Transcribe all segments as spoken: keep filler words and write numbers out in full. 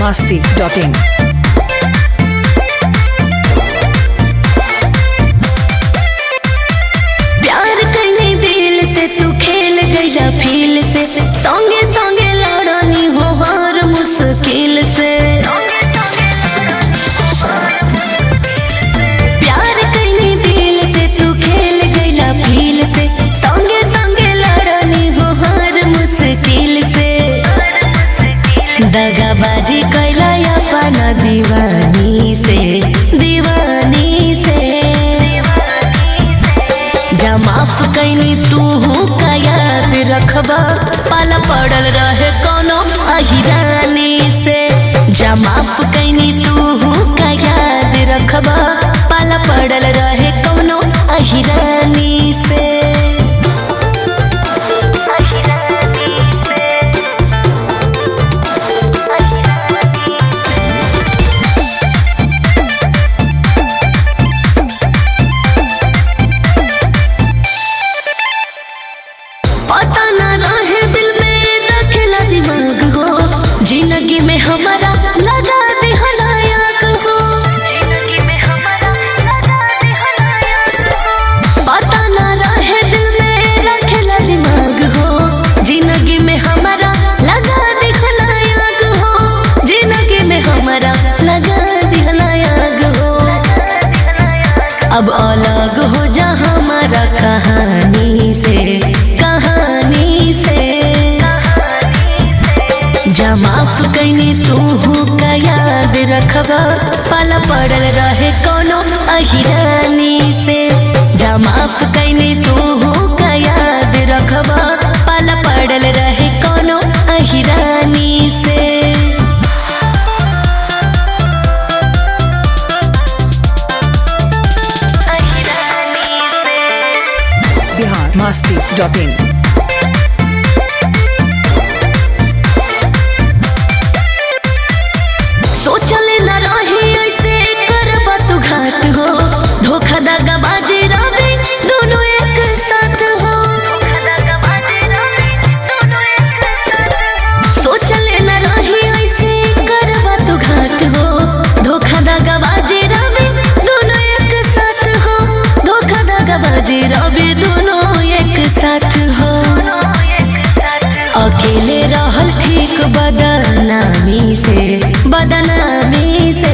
मस्ती dot इन। प्यार करने दिल से तू खेल गया फील से, संगे संगे लड़नी हो हर मुश्किल से। प्यार करने दिल से तू खेल गया फील से, संगे संगे लड़नी हो हर मुश्किल से। दगाबाजी कैला अपना दीवानी से, दीवानी से। जा माफ कैनी तू का याद रखबा, पाला पड़ल रहे कोनो अहिरानी से। जा माफ कैनी तू का याद रखबा, पाला पड़ल रहे कोनो अहिरानी से। पता ना रहे दिल में रखेला दिमाग हो, जिंदगी में हमारा लगा दे हलायक हो। पता ना रहे दिल में रखेला दिमाग हो, जिंदगी में हमारा लगा दे हलायक हो। जिंदगी में हमारा लगा दे हलायक हो। अब अलग हो जा हमारा कहानी से, कहानी से। जा माफ कैनी तू का याद रखबा, पाला पड़ल रहे कोनो अहिरानी से। जा माफ कैनी तू का याद रखबा, पाला पड़ल रहे कोनो अहिरानी से। Bihar Masti dot in. सोचले न रही ऐसे करबा तू घात हो, धोखा दगाबाजी रवि दोनों एक साथ हो। सोचले न रही ऐसे करबा तू घात हो, धोखा दगाबाजी रवि दोनों एक साथ हो। धोखा दगाबाजी रवि दोनों एक साथ हो। अकेले रहल ठीक बदनामी से, बदनामी से।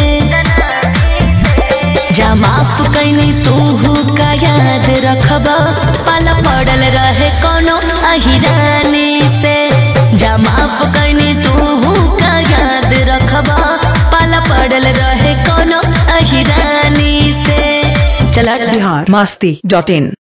जा माफ कैनी तू का याद रखबा, पाला पड़ल रहे कोनो अहिरानी से। जा माफ कैनी तू का याद रखबा, पाला पड़ल रहे कोनो अहिरानी से। चला बिहार मस्ती डॉट इन।